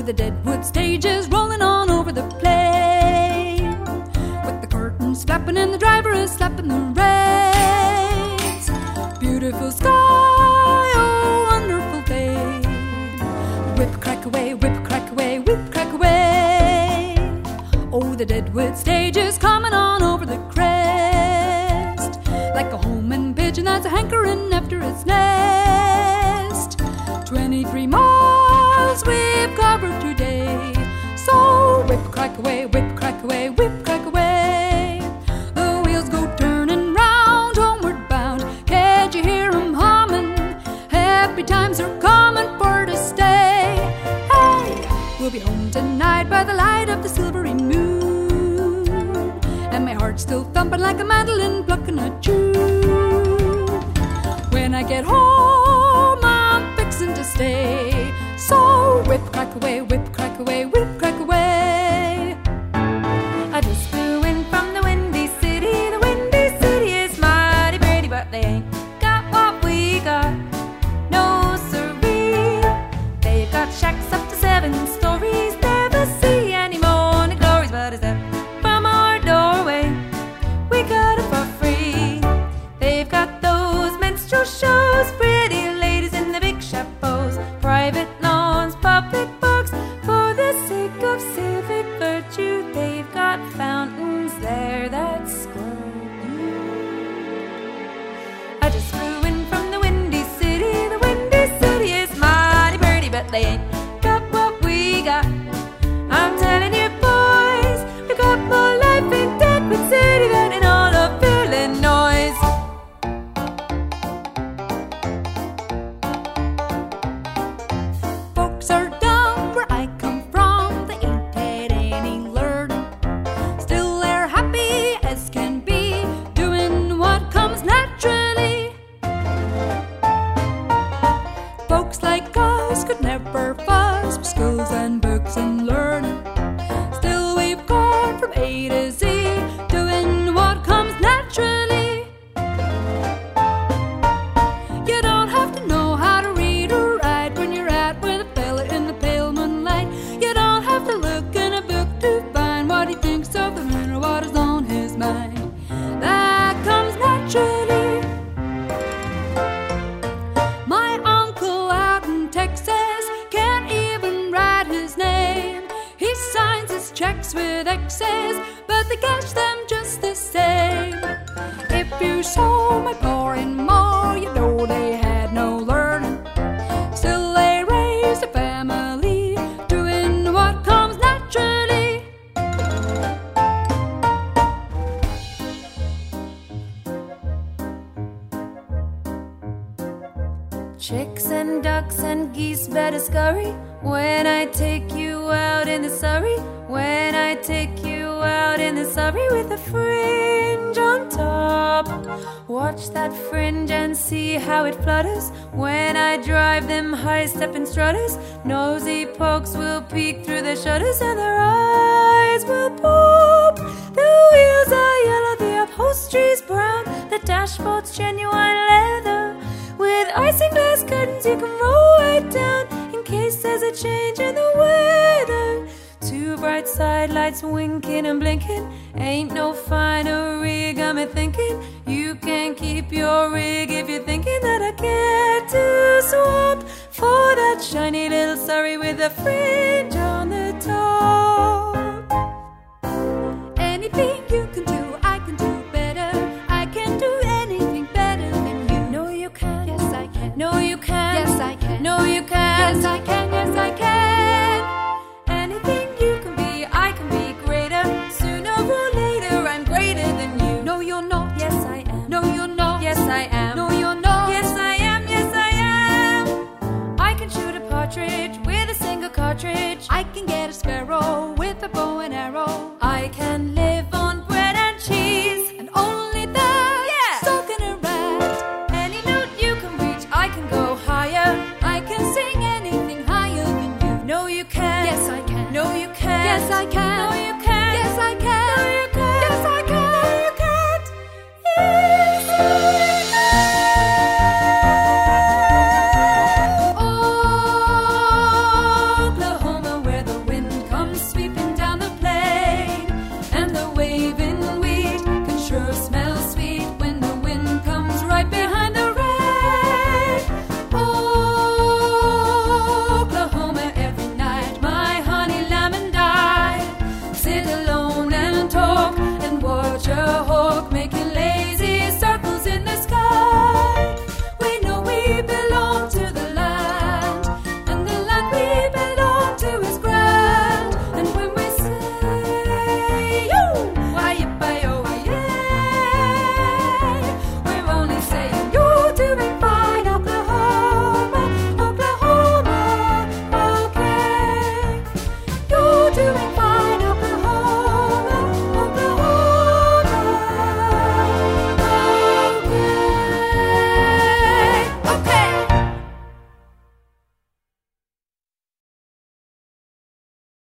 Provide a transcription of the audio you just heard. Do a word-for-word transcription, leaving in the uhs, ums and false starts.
the Deadwood stage is rolling on over the plain, with the curtains flapping and the driver is slapping the reins. Beautiful sky, oh wonderful day. Whip crack away, whip crack away, whip crack away. Oh, the Deadwood stage is coming on over the crest, like a homing pigeon that's a hankering after its nest. Twenty-three miles we've covered today, so whip crack away, whip crack away, whip crack away. The wheels go turning round, homeward bound. Can't you hear 'em humming? Happy times are coming for to stay. Hey, we'll be home tonight by the light of the silvery moon, and my heart's still thumping like a mandolin plucking a tune. When I get home, I'm fixing to stay, so whip crack away, whip crack away, whip crack away. I just flew in from the Windy City. The Windy City is mighty pretty, but they ain't got what we got. No siree. They've got shacks up to seven stories. Never see any morning glories, but is that from our doorway? We got it for free. They've got those minstrel shows, pretty ladies in the big chapeaus, private lawns, public parks. For the sake of civic virtue, they've got fountains there that squirt you. I just flew in from the Windy City. The Windy City is mighty pretty, but they ain't got what we got. I'm telling you boys, we got more life in Deadwood City than in all of Illinois. Folks are dumb where I come from, they ain't had any learning. Still they're happy as can be, doing what comes naturally. Folks like us could never fuss with schools and books and learning. Still we've gone from A to Z, doing what comes naturally. You don't have to know how to read or write when you're out with a fella in the pale moonlight. You don't have to look in a book to find what he thinks of the man or what is on his mind. That comes naturally. My uncle out in Texas can't even write his name. He signs his checks with X's, but they cash them just the same. If you saw my pa and ma, you know they had no learning. Still they raised a family, doing what comes naturally. Chicks and ducks and geese better scurry when I take you out in the Surrey. When I take you out in the Surrey with a fringe on top. Watch that fringe and see how it flutters when I drive them high-stepping strutters. Nosy pokes will peek through the shutters and their eyes will pop. The wheels are yellow, the upholstery's brown, the dashboard's genuine leather. With isinglass curtains you can roll right down in case there's a change in the weather. Two bright side lights winking and blinking. Ain't no finer rig, I'm a thinking. You can keep your rig if you're thinking that I care to swap for that shiny little Surrey with a fringe on the top. Anything you can do, I can do better. I can do anything better than you. No, you can. Yes, I can. No, you can. Yes, I can. No, you can. Yes, I can. Yes, I can. Anything you can be, I can be greater. Sooner or later, I'm greater than you. No, you're not. Yes, I am. No, you're not. Yes, I am. No, you're not. Yes, I am. Yes, I am. I can shoot a partridge with a single cartridge. I can get a sparrow with a bow and arrow. I can live on bread and cheese, And only that. Yeah. So can a rat. any note you can reach. I can go higher. I can sing anything higher than you. No, you can. Yes, I can. No, you can. Yes, I can. No, you can.